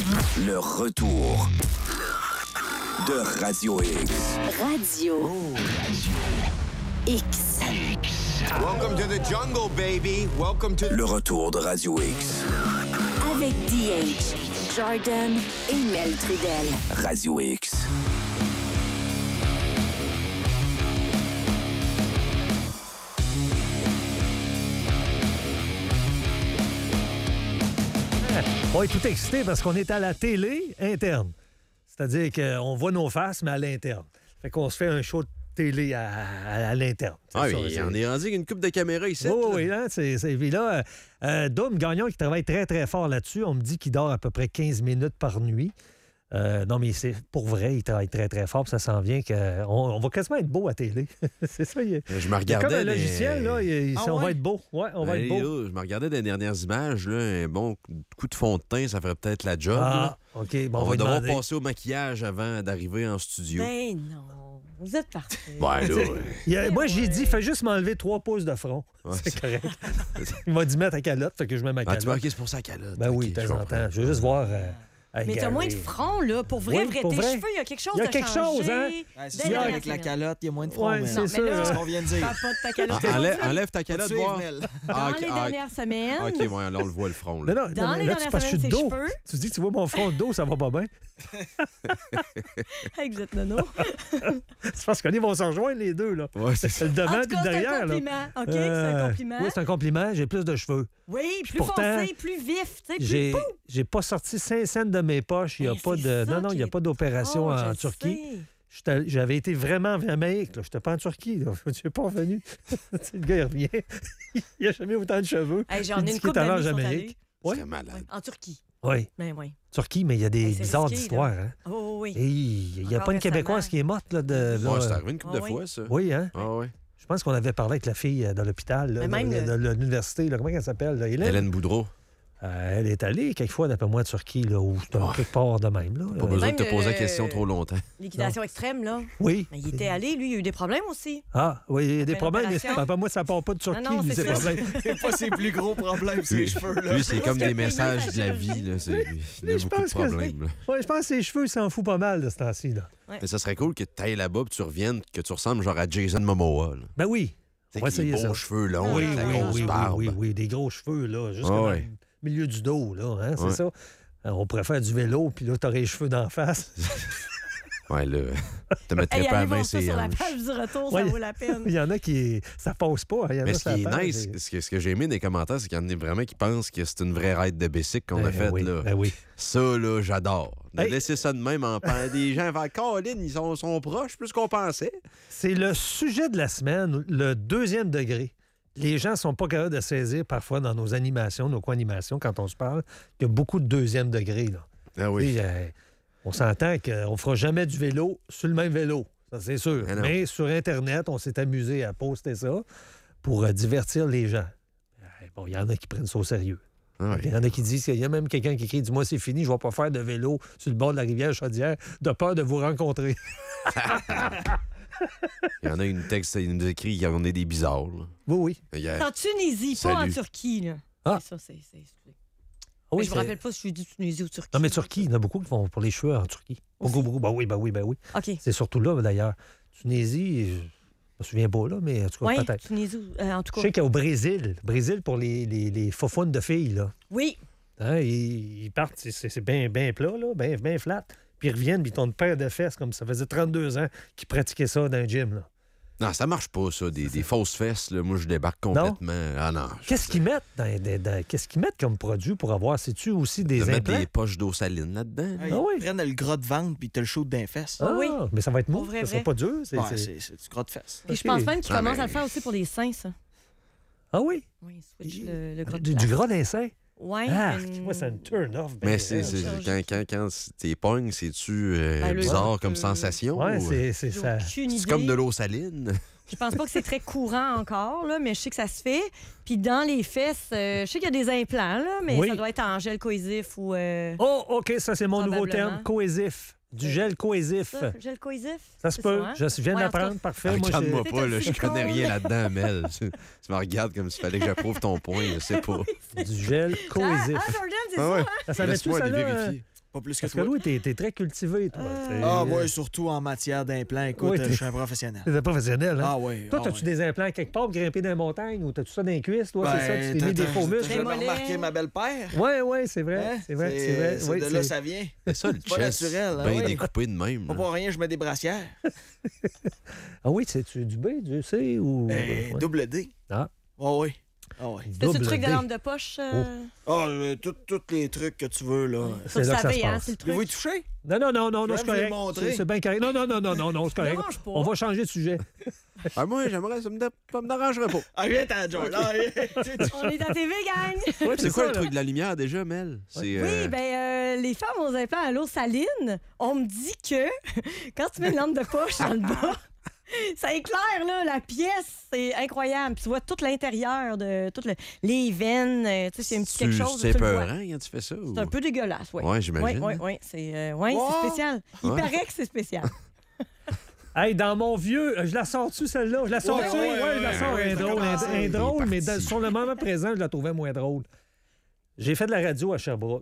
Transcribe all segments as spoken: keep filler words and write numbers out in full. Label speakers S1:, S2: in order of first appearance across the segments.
S1: Le retour de Radio X.
S2: Radio
S3: Oh,
S2: X.
S3: Welcome to the jungle, baby. Welcome to...
S1: Le retour de Radio X.
S2: Avec D H, Jordan et Mel Trudel.
S1: Radio X.
S4: On est tout excité parce qu'on est à la télé interne. C'est-à-dire qu'on voit nos faces, mais à l'interne. Fait qu'on se fait un show de télé à, à, à l'interne.
S5: Ah oui, on est rendu avec une coupe de caméra ici.
S4: Oh, oui, hein, c'est, c'est, puis là, euh, Dom Gagnon qui travaille très, très fort là-dessus. On me dit qu'il dort à peu près quinze minutes par nuit. Euh, non, mais c'est pour vrai, il travaille très, très fort. Puis ça s'en vient qu'on on va quasiment être beau à télé. C'est ça. Il,
S5: je me regardais.
S4: Il y a comme un
S5: des...
S4: logiciel, là. Il,
S5: ah,
S4: on
S5: ouais?
S4: va être beau. Ouais, on va
S5: ben,
S4: être beau.
S5: Là, je me regardais des dernières images. Là, un bon coup de fond de teint, ça ferait peut-être la job.
S4: Ah, là. OK. Bon,
S5: on,
S4: on
S5: va,
S4: va
S5: devoir
S4: demander.
S5: passer au maquillage avant d'arriver en studio.
S6: Ben non. Vous êtes parfait.
S5: Ben là,
S4: il a, moi, j'ai dit, fais juste m'enlever trois pouces de front.
S5: Ouais,
S4: c'est, c'est correct. Il m'a dit mettre ta calotte, fait que je mets ma
S5: ah,
S4: calotte.
S5: tu vois, OK, c'est pour ça la calotte.
S4: Ben
S5: okay,
S4: oui, de temps en temps. Je veux juste voir... Euh,
S6: mais t'as moins de front, là. Pour vrai,
S4: oui,
S6: vrai,
S4: pour
S6: tes
S4: vrai.
S6: cheveux, il y a quelque chose
S4: Il y a
S6: de
S4: quelque
S6: changé.
S4: chose, hein?
S7: Ouais, c'est sûr, avec la calotte, il y a moins de front.
S4: Ouais,
S7: mais
S4: c'est
S7: non,
S4: ça.
S7: mais là, c'est ce qu'on vient de dire.
S6: Parle pas de ta calotte.
S5: Ah, enlève, enlève ta calotte, voir.
S6: Dans
S5: ah,
S6: les
S5: ah,
S6: dernières semaines.
S5: OK, ouais, là, on le voit, le front. Là.
S4: Non, non,
S6: Dans
S4: non,
S6: les
S4: là,
S6: dernières
S4: tu, parce que je suis
S6: semaines,
S4: de
S6: ses
S4: dos.
S6: cheveux.
S4: Tu dis que tu vois mon front de dos, ça va pas bien.
S6: Hey, vous êtes nono.
S4: C'est parce qu'on vont se rejoindre, les deux, là.
S5: Ouais, c'est
S4: c'est le devant
S6: en
S4: et
S6: tout
S4: le
S6: cas,
S4: derrière,
S6: c'est un
S4: là.
S6: compliment. OK,
S4: Euh,
S6: c'est un compliment.
S4: Oui, c'est un compliment. J'ai plus de cheveux.
S6: Oui, plus
S4: pourtant,
S6: foncé, plus vif, tu sais, plus
S4: J'ai,
S6: pouf.
S4: j'ai pas sorti cinq cents de mes poches. Il y a
S6: Ben,
S4: pas
S6: c'est
S4: de...
S6: ça
S4: Non, non, il n'y a
S6: qui
S4: pas
S6: est
S4: d'opération
S6: drôle,
S4: en
S6: je
S4: Turquie.
S6: sais.
S4: J'étais- J'avais été vraiment en Amérique. Je n'étais pas en Turquie. Là. Je suis pas revenu. Le gars, il revient. Il n'a jamais autant de cheveux.
S6: Hey, j'en
S4: Il
S6: ai
S4: dit
S6: une
S4: qu'il
S6: couple
S4: est allé en
S6: d'amis qui sont
S4: Amérique.
S6: allés.
S4: Oui.
S5: C'est malade.
S6: En Turquie.
S4: Oui.
S6: Ben oui.
S4: Turquie, mais il y a des
S6: Hey, c'est
S4: bizarres
S6: risqué,
S4: d'histoires.
S6: là.
S4: Hein?
S6: Oh oui.
S4: Et il n'y a
S6: Encore
S4: pas une
S6: récemment.
S4: Québécoise qui est morte. Là, de, là,
S5: Ouais, c'est arrivé une couple
S6: Ah
S5: de
S6: oui.
S5: fois, ça.
S4: Oui, hein?
S5: Ah ouais.
S4: Je pense qu'on avait parlé avec la fille euh, dans l'hôpital, là,
S6: Mais même
S4: de,
S6: le-
S4: de- de l'université. Là. Comment elle s'appelle? Là? Hélène?
S5: Hélène Boudreau.
S4: Euh, elle est allée quelquefois, d'après moi, en Turquie, là, où c'était
S5: Ouais.
S4: quelque part de même. Là.
S5: Pas
S4: Euh,
S5: besoin
S6: Même
S5: de te poser la
S6: le-
S5: question trop longtemps.
S6: L'équitation extrême, là.
S4: Oui.
S6: Mais il était allé, lui, il a eu des problèmes aussi.
S4: Ah, oui, il y a des
S6: Belle
S4: problèmes. Mais
S6: opération.
S4: pas moi, ça part pas de Turquie,
S6: Ah non,
S4: lui,
S6: c'est
S4: ces
S6: ça.
S4: problèmes.
S7: C'est pas ses plus gros problèmes, ses cheveux, là.
S5: Lui, c'est comme
S6: que
S5: des
S6: le
S5: messages
S6: paiement,
S5: de la
S6: ça
S5: vie. Là. C'est, il
S4: Mais
S5: a
S4: je
S5: beaucoup de
S4: pense que-
S5: problèmes. là.
S4: Ouais, je pense que ses cheveux, il s'en fout pas mal de ce temps-ci. Là.
S5: Mais ça serait cool que tu ailles là-bas et tu reviennes, que tu ressembles genre à Jason Momoa. Là.
S4: Ben oui.
S5: Tu
S4: On va
S5: sais, avec les
S4: essayer
S5: beaux
S4: ça.
S5: cheveux longs,
S4: Oui,
S5: avec la
S4: oui,
S5: grosse
S4: oui,
S5: barbe.
S4: oui, oui, oui, des gros cheveux, là, jusqu'à
S5: Ah
S4: dans
S5: ouais.
S4: le milieu du dos, là, hein, c'est
S5: Ouais.
S4: ça? Alors, on pourrait faire du vélo, puis là, t'aurais les cheveux d'en face.
S5: Ouais, là, te mettrais
S6: Hey,
S5: pas à
S6: allez
S5: main
S6: voir ça
S5: ses
S6: sur la
S5: hanches.
S6: page du retour,
S4: Ouais.
S6: ça vaut la peine.
S4: Il y en a qui... Ça passe pas. Il y en
S5: Mais
S4: a
S5: ce
S4: sur la
S5: qui est
S4: page,
S5: nice,
S4: et-
S5: ce que, ce que j'ai aimé des commentaires, c'est qu'il y en a vraiment qui pensent que c'est une vraie ride de bicycle qu'on a
S4: Ben
S5: faite.
S4: oui,
S5: là.
S4: ben oui.
S5: Ça, là, j'adore. De
S4: Hey.
S5: laisser ça de même en parlant des gens. Faire Colin, ils sont, sont proches plus qu'on pensait.
S4: C'est le sujet de la semaine, le deuxième degré. Les gens sont pas capables de saisir parfois dans nos animations, nos co-animations, quand on se parle, qu'il y a beaucoup de deuxième degré. Là.
S5: Ah oui.
S4: Tu sais, euh, on s'entend qu'on ne fera jamais du vélo sur le même vélo, ça c'est sûr.
S5: Mais non.
S4: Mais sur Internet, on s'est amusé à poster ça pour euh, divertir les gens. Euh, Bon, il y en a qui prennent ça au sérieux.
S5: Ah
S4: Il y en a qui disent qu'il y a même quelqu'un qui écrit « Dis-moi, c'est fini, je ne vais pas faire de vélo sur le bord de la rivière Chaudière de peur de vous rencontrer.
S5: Il y en a une texte, il nous écrit qu'on est des bizarres. là. »
S4: Oui, oui.
S5: Il y a-
S6: En Tunisie, pas en
S5: Salut.
S6: Turquie, là.
S4: Ah.
S6: C'est ça, c'est... c'est... c'est-
S4: Ah oui,
S6: Mais je me
S4: c'est-
S6: rappelle pas si je dis Tunisie ou Turquie.
S4: Non, mais Turquie, il y en a beaucoup qui vont pour les cheveux en Turquie. Beaucoup, beaucoup. Ben oui, ben oui, ben oui.
S6: OK.
S4: C'est surtout là, d'ailleurs. Tunisie, je me souviens pas, là, mais en tout cas,
S6: Oui,
S4: peut-être.
S6: Tunisie, euh, en tout
S4: Je
S6: cas.
S4: sais qu'au Brésil, Brésil pour les, les, les faufounes de filles, là.
S6: Oui.
S4: Hein, ils, ils partent, c'est- c'est c'est bien bien plat, là, bien bien flat. Puis ils reviennent, puis ils ont une paire de fesses, comme ça faisait trente-deux ans qu'ils pratiquaient ça dans un gym, là.
S5: Non, ça marche pas, ça. Des, des fausses fesses, là. Moi, je débarque complètement. Ah non. je-
S4: Qu'est-ce qu'ils mettent dans, dans- dans- qu'est-ce qu'ils mettent comme produit pour avoir, sais-tu aussi des
S5: de mettre
S4: implants?
S5: des poches d'eau saline là-dedans. là.
S7: Ils
S4: Ah oui.
S7: prennent le gras de ventre puis t'as le chaud d'un fesse.
S4: Ah,
S6: oui.
S4: mais ça va être mou,
S6: Pour vrai,
S4: ça sera
S6: vrai.
S4: pas dur. c'est-
S7: Ouais,
S4: c'est-
S7: c'est c'est du gras de fesse.
S6: Puis je
S4: OK.
S6: pense même qu'ils
S5: Ah,
S6: commencent
S5: mais-
S6: à le faire aussi pour les seins, ça.
S4: Ah oui?
S6: Oui, switch le, le gras de
S4: Du, du
S6: place.
S4: gras d'un sein?
S6: Ouais.
S4: Ah,
S6: une-
S4: moi, c'est un turn-off. ben,
S5: Mais c'est,
S4: euh,
S5: c'est-
S6: chirurgie.
S5: quand, quand, quand t'es pognes, c'est-tu euh,
S6: Ben, le-
S5: bizarre comme
S6: euh,
S5: sensation?
S4: Ouais,
S5: ou-
S4: c'est c'est
S6: J'ai
S4: ça.
S6: aucune
S5: C'est
S6: idée.
S5: comme de l'eau saline.
S6: Je pense pas que c'est très courant encore, là, mais je sais que ça se fait. Puis dans les fesses, euh, je sais qu'il y a des implants, là, mais
S4: Oui.
S6: ça doit être en gel cohésif ou... euh,
S4: Oh, OK, ça, c'est mon nouveau
S6: Probablement.
S4: terme, cohésif. Du gel cohésif.
S6: ça, gel cohésif?
S4: Ça se
S6: C'est
S4: peut.
S6: hein?
S4: Je viens
S6: Ouais, en tout
S4: d'apprendre.
S6: cas.
S4: Parfait. Moi,
S5: Regarde-moi
S4: j'ai-
S5: pas, là, je
S6: silicone.
S5: connais rien là-dedans, Mel. Tu, tu me regardes comme s'il fallait que j'approuve ton point, je sais pas.
S4: du gel
S6: Ah,
S4: cohésif.
S6: ah, Jordan, c'est
S5: Ah
S6: ça,
S5: ouais.
S6: hein?
S4: Ça savait-tu,
S5: Laisse-moi
S4: ça,
S5: aller
S4: là?
S5: vérifier.
S7: Pas plus que
S4: Parce que
S7: toi.
S4: Louis, t'es, t'es très cultivé, toi.
S6: Euh...
S7: Ah oui, surtout en matière d'implants. Écoute,
S4: Oui,
S7: euh,
S4: t'es-
S7: je suis un professionnel.
S4: T'es professionnel, hein?
S7: Ah oui.
S4: Toi,
S7: ah
S4: t'as-tu
S7: oui.
S4: des implants quelque part pour grimper dans les montagnes ou t'as-tu ça dans les cuisses, toi? c'est ça? Tu t'es
S7: t'as-
S4: mis des
S7: t'as-
S4: faux
S7: t'as
S4: muscles?
S7: jamais
S6: mollets.
S7: remarqué ma belle-père?
S4: Oui, oui, c'est vrai.
S7: Hein?
S4: C'est vrai, c'est vrai.
S7: C'est
S4: Oui,
S7: de là
S4: c'est-
S7: ça vient.
S5: C'est ça, le
S7: C'est pas
S5: chest.
S7: naturel, hein,
S5: Bien
S7: oui.
S5: découpé de même.
S7: Pas
S5: là.
S7: pour rien, je mets des brassières.
S4: Ah oui, c'est-tu du B, du C ou.
S7: Euh,
S4: Ouais.
S7: Double D.
S4: Ah.
S7: Oh oui. Ah oui.
S6: C'est ce
S4: Double
S6: truc de
S4: D.
S6: lampe de poche. euh,
S7: Ah, euh, tous tous les trucs que tu veux, là.
S6: Ça,
S4: C'est
S6: vous
S4: là que ça
S6: savez,
S4: se
S6: hein,
S4: passe.
S6: c'est le
S7: Pouvez-vous y
S6: truc.
S7: toucher?
S4: Non, non, non, non, non,
S7: Je
S4: c'est
S7: vais vous
S4: correct.
S7: montrer.
S4: C'est, c'est bien correct. Non, non, non, non, non, non, c'est correct.
S6: dérange pas.
S4: On va changer de sujet.
S5: Ah, moi, j'aimerais, ça me, dé- ça me dérangerait pas.
S7: Ah, viens, t'as George. Ah, viens.
S6: On est à T V, gang!
S4: Ouais,
S5: C'est quoi
S4: ça,
S5: le
S4: là.
S5: truc de la lumière déjà, Mel? C'est,
S6: Oui,
S5: euh,
S6: ben euh, les femmes aux implants à l'eau saline, on me dit que quand tu mets une lampe de poche dans le bas, ça éclaire, là, la pièce, c'est incroyable. Puis tu vois tout l'intérieur de toutes le- les veines, euh, tu sais, c'est un petit quelque
S5: tu-
S6: chose.
S5: C'est
S6: tu le vois.
S5: peurant quand tu fais ça? ou-
S6: C'est un peu dégueulasse, oui.
S5: Ouais, j'imagine.
S6: Oui, oui, oui. C'est euh, ouais,
S7: Wow.
S6: c'est spécial. Il
S5: Ouais.
S6: paraît que c'est spécial.
S4: Hey, dans mon vieux, euh, je la sors-tu celle-là? Je la sors-tu?
S7: Ouais,
S4: Ouais,
S7: ouais,
S4: je la
S7: ouais,
S4: sors.
S7: ouais,
S4: Elle est
S7: ça
S4: drôle,
S7: commence.
S4: elle est- elle est
S5: Il est
S4: drôle, mais
S5: parti.
S4: dans- sur le moment présent, je la trouvais moins drôle. J'ai fait de la radio à Sherbrooke.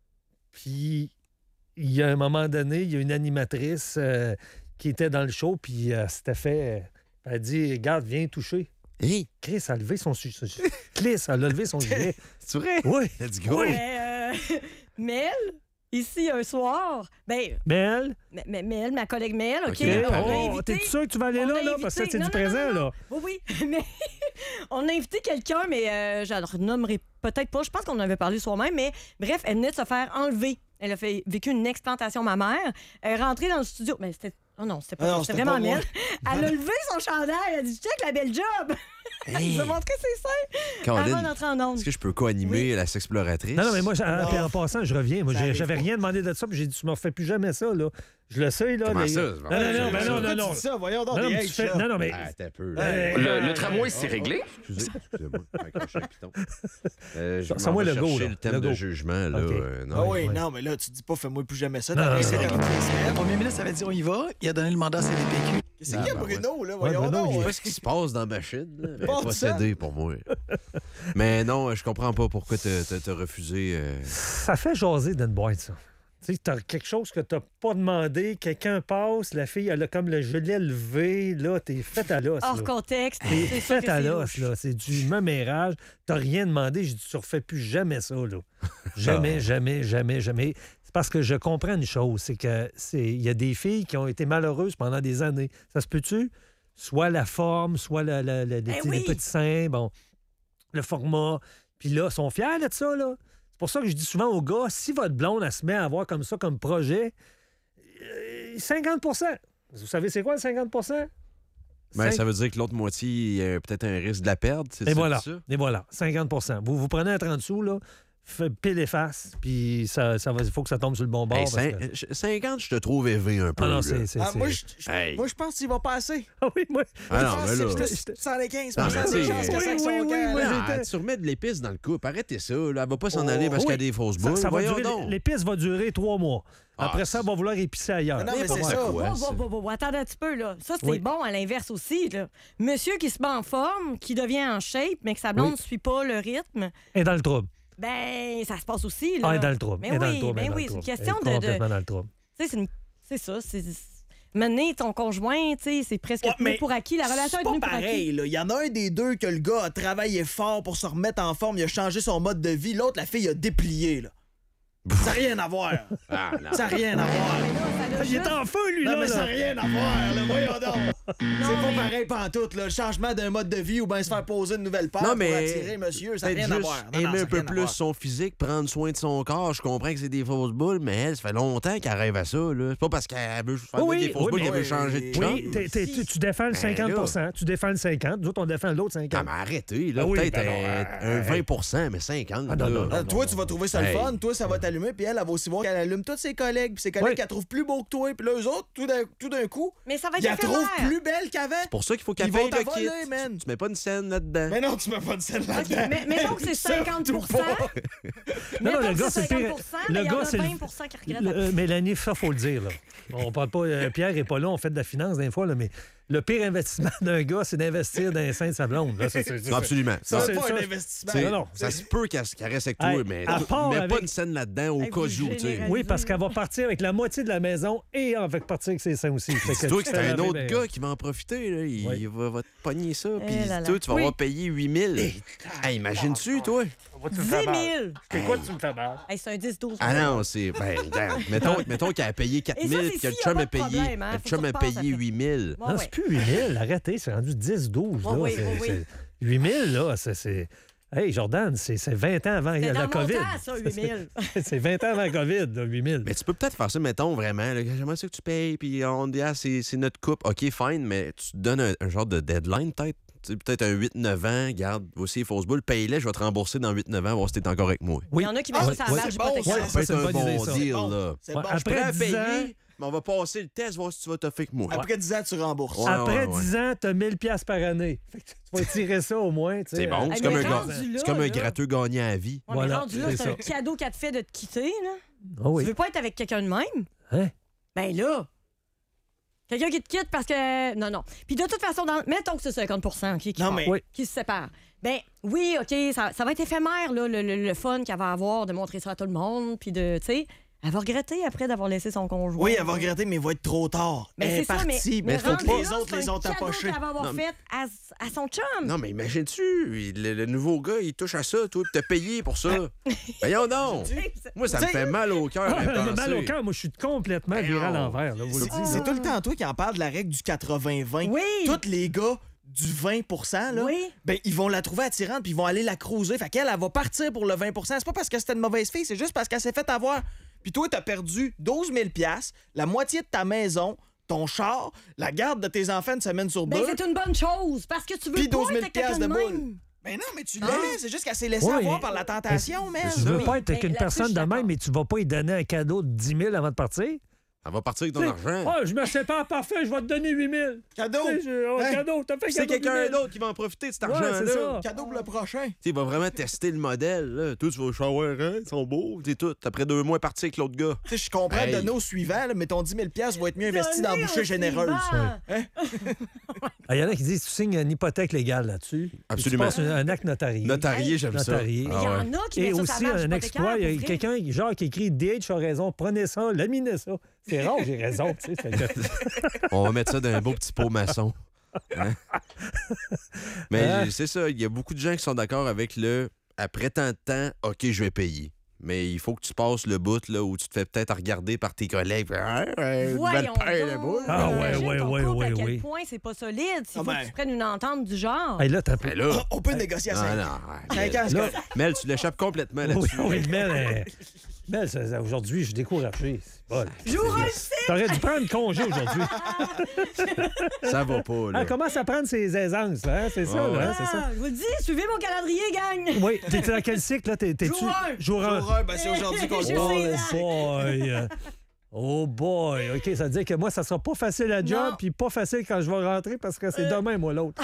S4: Puis, il y a un moment donné, il y a une animatrice euh, qui était dans le show, puis euh, c'était fait. euh, elle a dit, regarde, viens toucher.
S5: Hey,
S4: Chris a levé son gilet. Chris a levé son gilet.
S5: c'est vrai?
S4: Oui.
S5: Let's go!
S6: Mais, euh, Mel, ici, un soir, ben,
S4: Mais elle,
S6: M- M- Mel, ma collègue Mel, OK?
S5: OK.
S6: on l'a
S4: oh,
S6: invité.
S4: t'es sûr que tu vas aller
S6: On
S4: là,
S6: l'a
S4: là? Parce que
S6: invité.
S4: c'est
S6: Non,
S4: du
S6: non, non,
S4: présent,
S6: non,
S4: là.
S6: Oui, oui. Mais on a invité quelqu'un, mais euh, je le nommerai peut-être pas. Je pense qu'on en avait parlé soi-même, mais bref, elle venait de se faire enlever. Elle a fait, vécu une explantation mammaire. Elle est rentrée dans le studio. Mais c'était. Oh non, c'était pas
S7: Ah
S6: ça,
S7: non,
S6: c'était
S7: c'était
S6: vraiment
S7: pas moi.
S6: Mel. Elle a levé son chandail. Elle a dit check la belle job. Elle nous a montré ses seins avant
S5: Caroline,
S6: d'entrer en onde.
S5: est-ce que je peux co-animer la sexploratrice?
S4: Non, non, mais moi, j'ai-
S7: Non.
S4: puis en passant, je reviens. Moi,
S7: Ça
S4: j'ai-
S7: arrive
S4: j'avais
S7: pas.
S4: rien demandé de ça, puis j'ai dit, tu me refais plus jamais ça, là. Je le sais, là.
S5: Comment
S4: les-
S5: ça?
S4: Non, non, non, ben non, non,
S7: Pourquoi
S4: non.
S7: tu dis ça? Voyons donc,
S4: Non, non,
S7: des
S4: mais tu
S7: H,
S4: fais-
S7: là.
S4: non, non, mais.
S5: Ah, t'as peu. là.
S4: Euh,
S8: Le, le tramway, c'est réglé?
S5: Excusez, excusez-moi. Accrocher le piton. Euh, je
S4: Ça,
S5: m'en
S4: moi,
S5: vais
S4: le go,
S5: chercher
S4: là.
S5: le thème
S4: Le
S5: de
S4: go.
S5: jugement, là.
S4: OK.
S5: euh, non.
S7: Ah oui,
S4: ouais.
S7: non, mais là, tu dis pas, fais-moi plus jamais ça.
S4: Non,
S7: T'as
S4: non,
S7: réussi
S4: non,
S7: avec
S4: non.
S7: les semaines.
S9: Le premier ministre avait dit on y va. Il a donné le mandat à C D P Q.
S7: Qu'est-ce
S5: Ah,
S7: qu'il y a,
S5: ben
S7: Bruno, là?
S4: Ouais,
S7: Voyons
S4: Bruno,
S7: donc.
S4: il-
S5: Je sais pas ce qui se passe dans ma machine. Là. Elle
S7: Pas
S5: est
S7: de
S5: possédée pour moi. Mais non, je comprends pas pourquoi t'as t'as- t'as refusé. euh,
S4: Ça fait jaser d'une boîte, ça. Tu sais, t'as quelque chose que t'as pas demandé, quelqu'un passe, la fille, elle a comme le gilet levé, là, t'es faite à l'os.
S6: Hors
S4: là.
S6: contexte.
S4: T'es
S6: c'est sûr
S4: faite
S6: que
S4: à
S6: c'est
S4: l'os,
S6: louche.
S4: là. C'est du mémérage. T'as rien demandé. J'ai dit, tu refais plus jamais ça, là. Jamais, jamais, jamais, jamais. C'est parce que je comprends une chose, c'est que c'est il y a des filles qui ont été malheureuses pendant des années. Ça se peut-tu? Soit la forme, soit la- la- la- les,
S6: Ben
S4: petits- les
S6: oui.
S4: petits seins, bon, le format. Puis là, ils sont fiers de ça, là. C'est pour ça que je dis souvent aux gars, si votre blonde, elle se met à avoir comme ça comme projet, euh, cinquante pour cent. Vous savez, c'est quoi le cinquante pour cent?
S5: Ben,
S4: Cinq-
S5: ça veut dire que l'autre moitié, il y a peut-être un risque de la perdre. C'est
S4: Et
S5: ça,
S4: voilà,
S5: ça?
S4: et voilà, cinquante pour cent. Vous, vous prenez un trente sous, là, fait pile et face, puis ça, ça va, il faut que ça tombe sur le bon bord.
S5: Hey,
S4: parce
S5: cin-
S4: que-
S5: je- cinquante, je te trouve élevé un peu.
S4: Ah non,
S5: là.
S4: c'est... c'est-
S7: Ah,
S4: c'est-
S7: moi, je je-
S5: Hey.
S7: moi, je pense qu'il va passer.
S4: Ah oui, moi...
S5: Ah non,
S7: Je pense
S5: mais là...
S7: que c'est soixante-quinze
S5: Non,
S7: pour
S5: mais
S7: cent
S5: tu
S7: des
S5: sais,
S7: chances que
S4: oui,
S7: ça
S4: oui,
S7: son
S4: oui,
S7: camp,
S4: moi,
S7: là.
S5: Ah,
S4: j'étais-
S5: tu remets de l'épice dans le couple. Arrêtez ça. Là. Elle va pas s'en
S7: Oh,
S5: aller parce
S4: oui.
S5: qu'elle a des fausses
S4: Ça,
S5: boules.
S4: ça va
S5: Voyons
S4: durer,
S5: donc.
S4: l'épice va durer trois mois.
S5: Ah,
S4: Après ça, elle va vouloir épicer ailleurs.
S7: Non, mais c'est
S5: N'importe
S7: ça.
S5: quoi,
S6: Bon,
S5: ça.
S6: bon, bon, bon, attendez un petit peu, là. Ça, c'est
S4: Oui.
S6: bon à l'inverse aussi, là. Monsieur qui se met en forme, qui devient en shape, mais que sa blonde ne
S4: Oui.
S6: suit pas le rythme,
S4: Elle est dans le trouble.
S6: ben, ça se passe aussi, là.
S4: Ah, elle est dans le trouble.
S6: Mais
S4: Elle est dans
S6: oui,
S4: le trouble.
S6: ben
S4: elle est dans
S6: oui,
S4: le
S6: c'est une
S4: trouble.
S6: question
S4: Elle est
S6: de- de-
S4: complètement dans le trouble.
S6: Tu sais, c'est une- c'est ça, c'est... Mener ton conjoint, tu sais, c'est presque
S7: Ouais,
S6: tenu
S7: mais
S6: pour acquis. La relation est
S7: C'est
S6: tenue
S7: pas
S6: pour acquis.
S7: pareil, là. Il y en a un des deux que le gars a travaillé fort pour se remettre en forme, il a changé son mode de vie. L'autre, la fille, a déplié, là. Ça n'a rien à voir.
S5: Ah, non.
S7: Ça n'a rien à voir.
S6: Ça l'a
S4: Il est
S6: juste-
S4: en feu, lui,
S7: Non,
S4: là.
S7: mais ça n'a
S4: là.
S7: rien à voir, là. Voyons donc. C'est pas
S6: mais-
S7: pareil pantoute, là. Le changement d'un mode de vie ou bien se faire poser une nouvelle paire
S5: Non,
S7: pour
S5: mais
S7: attirer monsieur, ça n'a
S5: Peut-être
S7: rien à
S5: juste
S7: voir. Non, non,
S5: aimer
S7: ça
S5: un
S7: n'a
S5: peu
S7: rien à
S5: plus
S7: voir.
S5: son physique, prendre soin de son corps. Je comprends que c'est des fausses boules, mais elle, ça fait longtemps qu'elle rêve à ça. Là. C'est pas parce qu'elle veut faire
S4: Oui,
S5: des fausses
S4: oui,
S5: boules
S4: mais-
S5: qu'elle veut changer de chum.
S4: Oui, t'es- t'es- tu, tu défends le
S5: Ben
S4: cinquante pour cent, tu défends le cinquante, nous autres, on défend l'autre
S5: Ah,
S4: cinquante.
S5: mais arrêtez, là.
S4: Ah oui,
S5: Peut-être
S4: ben non,
S5: un,
S4: euh,
S5: un vingt pour cent, mais cinquante.
S4: Ah, non,
S5: là.
S4: non, non.
S7: Ah, toi, tu vas trouver ça le
S5: Hey.
S7: fun, toi, ça va t'allumer, puis elle, elle va aussi voir qu'elle allume tous ses collègues, puis ses collègues
S4: Oui.
S7: qu'elle trouve plus beau que toi, puis là, eux autres, tout d'un, tout d'un coup,
S6: Mais ça va
S7: ils
S6: être
S7: la trouvent
S6: éphémère.
S7: plus belle qu'avant.
S5: C'est pour ça qu'il faut qu'elle
S7: Ils
S5: paye
S7: vont
S5: le
S7: t'avoler,
S5: kit.
S7: man.
S5: Tu mets pas une scène là-dedans.
S7: Mais non, tu mets pas de scène là-dedans.
S6: OK, mais, mais donc, c'est cinquante pour cent.
S4: Non, non,
S6: Mettons
S4: le
S6: que
S4: gars, c'est
S6: cinquante
S4: pire.
S6: pour cent,
S4: Le
S6: mais il y en
S4: gars,
S6: a
S4: c'est le-
S6: vingt pour cent qui regrettent
S4: Le-
S6: après.
S4: euh, Mélanie, ça, faut le dire. Là. On parle pas. euh, Pierre est pas là, on fait de la finance des fois, là, mais le pire investissement d'un gars, c'est d'investir dans les seins de sa blonde. Là, ça, c'est- c'est-
S5: Absolument.
S4: Ça,
S7: C'est
S4: c'est
S7: pas
S4: ça.
S7: un investissement.
S5: T'sais,
S4: non, non.
S5: Ça se peut qu'elle se caresse avec toi,
S4: Hey,
S5: mais
S4: à part
S5: mets
S4: avec-
S5: pas une scène là-dedans au
S6: Hey,
S5: cas
S6: vous
S5: où. tu sais.
S6: généralisez.
S4: Oui, parce qu'elle va partir avec la moitié de la maison et elle va partir avec ses seins aussi. Fait
S5: C'est toi que
S4: tu
S5: c'est
S4: fais
S5: un
S4: laver,
S5: autre
S4: ben,
S5: gars qui va en profiter. Là. Il,
S4: Oui.
S5: il va, va te pogner ça.
S6: Eh
S5: Puis
S6: là là.
S5: toi, tu vas
S4: Oui.
S5: avoir payé huit mille. Hey, imagine-tu, toi?
S6: dix mille!
S4: C'est quoi tu me fais mal?
S6: Hey, c'est un dix douze.
S5: Ah non, c'est. Ben, regarde. Mettons, mettons qu'elle a payé quatre
S6: Et ça,
S5: mille
S6: c'est
S5: puis que le
S6: s'il y a
S5: chum
S6: pas
S5: a
S6: de
S5: payé,
S6: problème, hein.
S5: le
S6: Faut
S5: chum
S6: que
S5: a
S6: tu repasses
S5: payé
S6: après.
S5: huit mille.
S6: Ouais,
S4: Non,
S6: ouais.
S4: c'est plus huit mille. Arrêtez, c'est rendu dix douze.
S6: Ouais,
S4: là.
S6: oui,
S4: C'est-
S6: oui, oui.
S4: c'est- huit mille, là, c'est- c'est... Hey, Jordan, c'est c'est vingt ans avant
S6: C'est
S4: la
S6: dans mon
S4: COVID.
S6: temps, ça, huit mille.
S4: C'est vingt ans avant la COVID, là, huit mille.
S5: Mais tu peux peut-être faire ça, mettons, vraiment. là, J'aimerais ça que tu payes, puis on dit, ah, c'est c'est notre couple. OK, fine, mais tu te donnes un, un genre de deadline, peut-être. Tu sais, peut-être un huit neuf ans, garde, voici les fausses boules, paye-les, je vais te rembourser dans huit neuf ans, voir si t'es encore avec moi.
S6: Il y en a qui mettent
S7: Ah,
S6: ça à
S7: ouais,
S6: marche
S7: c'est
S6: pas
S7: bon,
S6: protection.
S7: ça.
S4: Ouais,
S5: Ça peut
S4: c'est
S5: être
S4: une
S5: un
S4: bonne idée,
S5: bon
S4: ça.
S5: deal,
S7: Bon,
S5: là.
S7: c'est
S4: Ouais,
S7: bon.
S4: après
S5: Je pourrais
S4: dix
S5: payer,
S4: ans-
S5: mais on va passer le test, voir si tu vas te faire avec moi.
S7: Après dix ans, tu rembourses.
S5: Ouais,
S4: Après
S5: ouais, ouais.
S4: dix ans, t'as mille piastres par année. Fait que tu vas tirer ça au moins. tu sais.
S5: C'est bon,
S6: Hey,
S5: c'est
S6: mais
S5: comme, un, ga-
S6: rendu là,
S5: c'est comme un
S6: là.
S5: gratteux gagnant à vie.
S6: Ouais,
S4: Voilà,
S6: mais rendu là,
S4: c'est
S6: c'est un
S4: ça.
S6: cadeau qu'elle te fait de te quitter, là.
S4: Ah oui.
S6: Tu veux pas être avec quelqu'un de même?
S4: Hein?
S6: Ben là, quelqu'un qui te quitte parce que... Non, non. Puis de toute façon, dans... mettons que c'est cinquante pour cent qui, qui,
S7: Non,
S6: part,
S7: mais-
S4: Oui.
S6: qui se séparent. Ben oui, OK, ça, ça va être éphémère, là, le, le- le fun qu'elle va avoir de montrer ça à tout le monde, puis de, tu sais, elle va regretter après d'avoir laissé son conjoint.
S7: Oui, elle va regretter, mais il va être trop tard.
S6: Mais
S7: elle
S6: c'est
S7: est
S6: ça, mais,
S7: partie,
S6: mais
S7: mais faut
S6: rendu
S7: que les
S6: là,
S7: autres
S6: c'est
S7: les ont
S6: un cadeau
S7: approchés.
S6: qu'elle va avoir
S5: Non, mais-
S6: fait à, à son chum.
S5: Non, mais imagine-tu, le, le nouveau gars, il touche à ça, toi, puis t'as payé pour ça. Voyons donc! Moi, ça me
S7: Tu sais-
S5: fait mal au cœur.
S4: Ah,
S5: à
S4: le mal
S5: penser.
S4: au cœur, moi, je suis complètement viré à l'envers. là, vous le
S7: C'est
S4: dites.
S7: c'est tout le temps toi qui en parle de la règle du quatre-vingts vingt.
S6: Oui.
S7: Tous les gars du vingt pour cent, là,
S6: Oui.
S7: ben, ils vont la trouver attirante puis ils vont aller la cruiser. Fait qu'elle, elle va partir pour le vingt pour cent. C'est pas parce que c'était une mauvaise fille, c'est juste parce qu'elle s'est fait avoir. Puis toi, t'as perdu douze mille piastres, la moitié de ta maison, ton char, la garde de tes enfants une semaine sur deux.
S6: Ben c'est une bonne chose, parce que tu veux
S7: Puis
S6: pas
S7: douze mille
S6: être avec quelqu'un de
S7: piastres de
S6: même.
S7: Ben non, mais tu l'as, c'est juste qu'elle s'est laissée
S4: Oui.
S7: avoir par la tentation, man.
S4: Tu veux
S6: Oui.
S4: pas être avec
S6: Mais
S4: une
S6: là-dessus,
S4: personne
S6: je suis
S4: de même,
S6: d'accord.
S4: mais tu vas pas lui donner un cadeau de dix mille avant de partir?
S5: Elle va partir avec ton argent.
S4: Ah, je me sépare, parfait, je vais te donner huit mille.
S7: Cadeau.
S4: Tu sais, je- oh,
S7: Hein?
S4: cadeau, t'as fait
S5: C'est
S4: cadeau de
S5: quelqu'un
S4: huit mille.
S5: d'autre qui va en profiter de cet
S4: Ouais,
S5: argent-là.
S4: c'est ça.
S7: Cadeau pour le prochain.
S5: Tu sais, il va vraiment tester le modèle. Là. Toi, tu vas savoir, hein, ils sont beaux. Tu sais, tout. Après deux mois, parti avec l'autre gars.
S7: Tu sais, je comprends
S5: Hey.
S7: donner au suivant, là, mais ton dix mille piastres va être mieux investi dans la
S6: Donnez
S7: bouchée
S6: au
S7: généreuse.
S6: suivant.
S4: Ah, il y en a qui disent tu signes une hypothèque légale là-dessus.
S5: Absolument.
S4: Tu passes un, un acte notarié.
S5: Notarié, j'aime ça.
S4: Notarié.
S6: Il y
S5: Ah ouais.
S6: en a qui
S4: Et
S6: mettent ça
S4: aussi
S6: sur la marge
S4: un exploit, il y a
S6: hypothécaire, pour vrai.
S4: quelqu'un genre qui écrit D H a raison, prenez ça, laminez ça. C'est rare, j'ai raison. tu sais, fait que-
S5: On va mettre ça dans un beau petit pot maçon. Hein? Mais
S4: Hein?
S5: c'est ça, il y a beaucoup de gens qui sont d'accord avec le après tant de temps, OK, je vais payer. Mais il faut que tu passes le bout là, où tu te fais peut-être regarder par tes collègues. Ah, ouais, une belle
S6: Voyons
S5: paire de
S6: donc.
S5: boules.
S4: Ah, ouais,
S6: Imagine
S4: ouais,
S6: ton
S4: ouais,
S6: couple,
S4: ouais,
S6: à quel
S4: ouais.
S6: point c'est pas solide. S'il
S7: Ah
S6: faut
S7: ben.
S6: que tu prennes une entente du genre.
S4: Hey, là, t'as
S5: Ben là,
S7: On peut négocier à
S5: non,
S7: cinq
S5: non,
S7: ans.
S5: ouais,
S7: cinq ans,
S5: Mel,
S7: c'est
S4: Là-
S7: correct.
S5: Mel, tu l'échappes complètement
S4: Oui,
S5: là-dessus.
S4: oui, Mel, elle- Mel, ça- ça- aujourd'hui, je suis découragé. C'est pas-
S6: Je vous le sais.
S4: T'aurais dû prendre congé aujourd'hui.
S5: Ça va pas, là.
S4: Elle commence à prendre ses aisances, là, hein, c'est ça,
S5: Ah ouais.
S4: là, hein, c'est ça.
S6: Ah, je vous le dis, suivez mon calendrier, gang.
S4: Oui, t'es dans quel cycle, là? T'es- T'es-tu?
S6: Jour un.
S4: Jour un.
S7: Jour un, ben, c'est aujourd'hui qu'on se
S6: Je
S4: Oh
S6: sais, là.
S4: boy! euh, Oh boy! OK, ça veut dire que moi, ça sera pas facile à job,
S6: Non.
S4: puis pas facile quand je vais rentrer parce que c'est demain, moi, l'autre.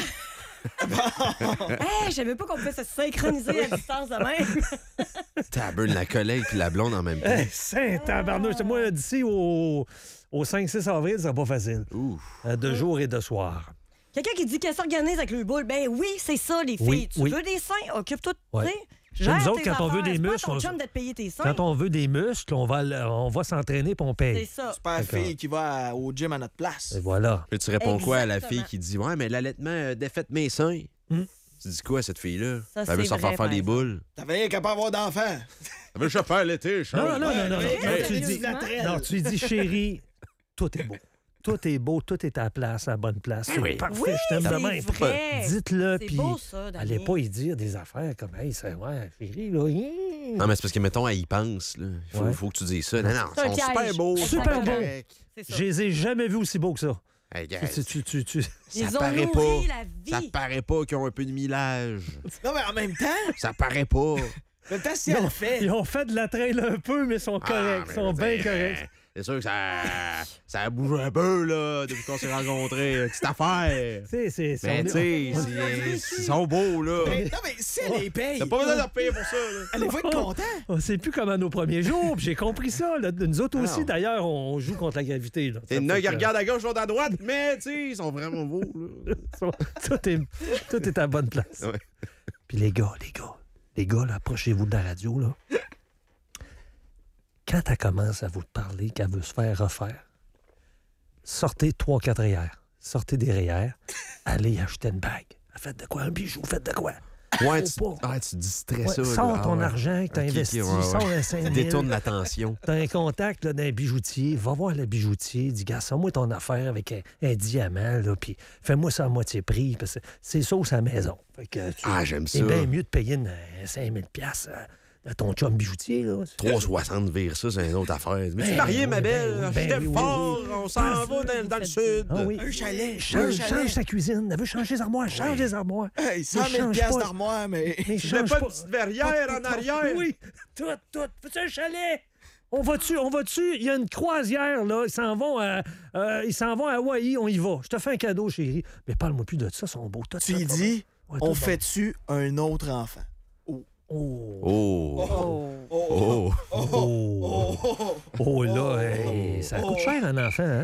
S6: Hey, je savais pas qu'on pouvait se synchroniser à distance de même.
S5: T'as burn la collègue puis la blonde en même temps.
S4: Hey, Saint-Tabarnouche! Moi, d'ici au, au cinq six avril, ça sera pas facile.
S5: Ouf.
S4: Euh, De jour et de soir.
S6: Quelqu'un qui dit qu'elle s'organise avec le boule. Ben oui, c'est ça, les filles.
S4: Oui,
S6: tu
S4: oui.
S6: veux des seins? Occupe-toi de
S4: Ouais.
S6: tu sais,
S4: Chez
S6: gère
S4: nous autres,
S6: tes
S4: quand on veut
S6: affaires.
S4: des
S6: C'est pas
S4: muscles,
S6: ton
S4: on-
S6: chum de te payer tes seins.
S4: Quand on veut des muscles, on va, l- on va s'entraîner puis on
S6: C'est
S4: paye.
S6: ça.
S7: Super
S4: D'accord.
S7: fille qui va à- au gym à notre place.
S4: Et voilà.
S5: Puis tu réponds quoi à la
S6: Exactement.
S5: fille qui dit Ouais, mais l'allaitement a défait mes seins?
S4: Hmm.
S5: Tu dis quoi à cette fille-là?
S6: Ça,
S5: Elle veut
S6: c'est
S5: s'en faire
S6: vrai,
S5: faire
S6: par
S5: des
S6: exemple.
S5: boules.
S7: T'avais rien qu'à pas avoir d'enfant.
S5: Elle veut se faire l'été,
S4: Non, non, non, non, non.
S7: Ouais,
S4: Non,
S7: ouais,
S4: tu
S7: ouais,
S4: dis,
S7: ouais.
S4: non, tu dis, chérie, tout est beau. Tout est beau, tout est à la place, à la bonne place. C'est
S5: oui.
S4: parfait,
S6: Oui,
S4: je t'aime de
S6: c'est
S4: même.
S6: vrai.
S4: Dites-le,
S6: C'est
S4: puis
S6: beau, ça, Daniel.
S4: allez pas y dire des affaires comme, hey, c'est ouais, chérie, là. hi.
S5: Non, mais c'est parce que, mettons, elle y pense. Là. Il faut,
S4: Ouais.
S5: faut que tu dises ça. Non, non,
S6: C'est un
S5: ils sont super
S6: piège.
S5: beaux.
S4: Super
S5: c'est
S4: beaux.
S5: correct.
S6: C'est ça.
S4: Je les ai jamais vus aussi beaux que ça.
S5: Hey, gars,
S4: Tu, tu, tu, tu-
S6: Ils
S5: ça
S6: ont
S5: paraît
S6: nourri
S5: pas.
S6: la vie.
S5: Ça paraît pas qu'ils ont un peu de millage.
S7: Non, mais en même temps,
S5: Ça paraît pas.
S7: En même temps, si
S4: Ils
S7: elle
S4: ont,
S7: le fait.
S4: ils ont fait de la traîne un peu, mais ils sont corrects. Ils sont bien corrects.
S5: C'est sûr que ça, ça a bougé un peu, là, depuis qu'on s'est rencontrés. Petite affaire.
S4: C'est, c'est, c'est-
S5: Mais
S4: on
S5: tu
S4: est-
S5: sais, c'est- ils sont beaux, là.
S7: Ben, non, mais si elle les paye,
S5: T'as pas besoin de leur payer pour ça, là.
S7: elle va être contente.
S4: On sait plus comme à nos premiers jours. puis J'ai compris ça. Là. Nous autres aussi,
S5: non.
S4: d'ailleurs, on joue contre la gravité. Là.
S5: T'es
S4: Ça
S5: une
S4: fait
S5: qui
S4: que-
S5: regarde à gauche, l'autre à droite, mais tu sais, ils sont vraiment beaux, là.
S4: tout, est, tout est à bonne place.
S5: Ouais.
S4: Puis les gars, les gars, les gars, là, approchez-vous de la radio, là. Quand elle commence à vous parler qu'elle veut se faire refaire, sortez trois, quatre rayères. Sortez des rayères. Allez acheter une bague. Faites de quoi? Un bijou, faites de quoi?
S5: Ouais,
S4: Faut
S5: tu,
S4: pas.
S5: ah, tu distrais
S4: Ouais,
S5: ça. là.
S4: sors
S5: Ah,
S4: ton
S5: ouais.
S4: argent que t'as
S5: Ok, ok,
S4: investi.
S5: ouais, ouais.
S4: Sors un cinq mille.
S5: Détourne l'attention.
S4: T'as un contact là, d'un bijoutier. Va voir le bijoutier. Dis, gars, sors-moi ton affaire avec un, un diamant, là, puis fais-moi ça à moitié prix, parce que c'est sauce à la maison. Fait que tu-
S5: Ah, j'aime ça.
S4: c'est bien mieux de payer une, un cinq mille dollars à ton chum bijoutier. Là.
S5: trois soixante vire ça, c'est une autre affaire. Mais tu
S4: Ben
S5: es marié,
S4: oui,
S5: ma belle.
S4: ben oui, ben
S5: J'étais
S4: oui,
S5: fort.
S4: oui,
S5: On s'en va dans, dans le sud.
S4: Ah oui.
S7: Un chalet.
S4: Change,
S7: un chalet.
S4: change sa cuisine. Elle veut changer les armoires. Change les armoires.
S7: Hey, cent mille
S4: change
S7: piastres
S4: pas.
S7: d'armoire, mais...
S4: Mais
S5: Je voulais
S4: change
S5: pas
S4: pas.
S5: une petite verrière en arrière.
S4: Oui, tout, tout. Fais-tu un chalet? On va-tu, on va-tu? Il y a une croisière, là. Ils s'en vont à, euh, ils s'en vont à Hawaï. On y va. Je te fais un cadeau, chérie. Mais parle-moi plus de ça. Ils sont beaux. Tout,
S7: Tu
S4: tout,
S7: y
S4: tout.
S7: dis,
S4: Ouais,
S7: on
S4: tout
S7: fait-tu un autre enfant?
S4: Oh.
S5: Oh.
S6: Oh.
S5: Oh.
S4: Oh. Oh, là, hey, ça coûte cher un enfant, hein?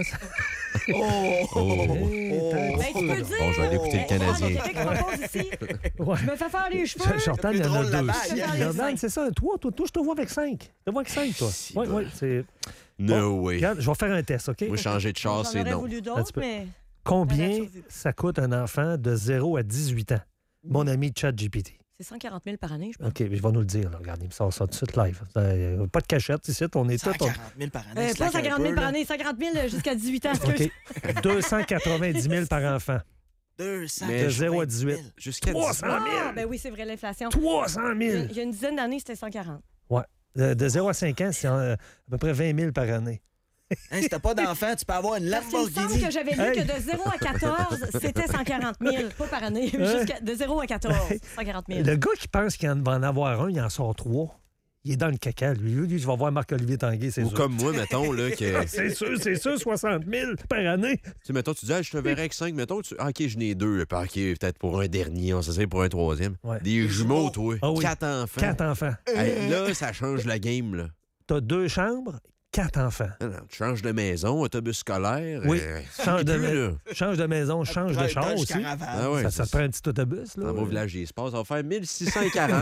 S4: Hey,
S6: Ben, tu peux dire.
S5: Bon, je vais aller écouter le
S6: Ah,
S5: Canadien.
S6: donc, quelqu'un qui propose ici.
S4: Ouais.
S6: Je me fais faire les cheveux.
S4: Jordan, il y en
S7: drôle,
S4: a
S7: la
S4: deux.
S7: bague.
S6: Je vais faire les
S4: Jordan,
S6: cinq.
S4: c'est ça. Toi, toi, toi, je te vois avec cinq. Je te vois avec cinq, toi.
S5: Si,
S4: Oui,
S5: bon.
S4: oui, c'est...
S5: No way.
S4: Regarde, je vais faire un test, OK?
S5: Moi, changer de char,
S6: J'en
S5: c'est
S6: aurais
S5: non.
S6: voulu
S4: Un
S6: d'autres,
S4: petit peu.
S6: mais...
S4: Combien ça coûte un enfant de zéro à dix-huit ans? Mon ami ChatGPT.
S6: C'est cent quarante mille par année, je pense.
S4: OK, mais je vais nous le dire. Là. Regarde, il me sort ça tout de suite live. Euh, pas de cachette ici, on est
S7: cent
S4: tous... on-
S7: quarante mille par année.
S6: Euh,
S7: c'est
S6: pas
S7: la
S6: cent quarante mille
S7: un
S6: par
S7: peu,
S6: année, cent quarante mille jusqu'à dix-huit ans. excuse.
S4: OK. deux cent quatre-vingt-dix mille par enfant.
S7: là. deux cent
S5: Mais
S4: de zéro à dix-huit.
S5: Jusqu'à
S4: trois
S5: dix.
S4: cent
S6: Ah,
S4: mille!
S6: ben oui, c'est vrai, l'inflation.
S4: trois cent
S6: Il y a-
S4: mille!
S6: il y a une dizaine d'années, c'était cent quarante.
S4: Ouais. De, de zéro à cinq ans, c'est euh, à peu près vingt mille par année.
S7: Hein, si t'as pas d'enfant, tu peux avoir une
S6: Parce qu'il me semble
S7: Lamborghini.
S6: que j'avais lu
S4: Hey.
S6: que de zéro à quatorze, c'était cent quarante mille. Pas par année, jusqu'à de zéro à quatorze, cent quarante mille.
S4: Le gars qui pense qu'il en va en avoir un, il en sort trois. Il est dans le caca, lui. Lui, je vais voir Marc-Olivier Tanguay, c'est
S5: Ou
S4: sûr.
S5: comme moi, mettons, là, que. Tu
S4: C'est sûr, c'est sûr, soixante mille par année.
S5: sais, mettons, tu dis, ah, je te verrai avec cinq, mettons, tu... ah, OK, je n'ai deux, puis, OK, peut-être pour un dernier, on s'essaye pour un troisième.
S4: Ouais.
S5: Des jumeaux, toi.
S4: Ah oui.
S5: Quatre enfants.
S4: Quatre enfants.
S5: Hey, là, ça change la game, là.
S4: T'as deux chambres, quatre enfants.
S5: Non, non, tu changes de maison, autobus scolaire.
S4: Oui.
S5: euh,
S4: Change de,
S5: plus, là.
S4: change de maison, change de char
S7: Dodge
S4: aussi.
S7: Caravan.
S5: Ah ouais,
S4: Ça, ça te
S5: c'est-
S4: prend un petit autobus, là.
S5: Dans mon village, il se passe, ça va faire mille six cent quarante.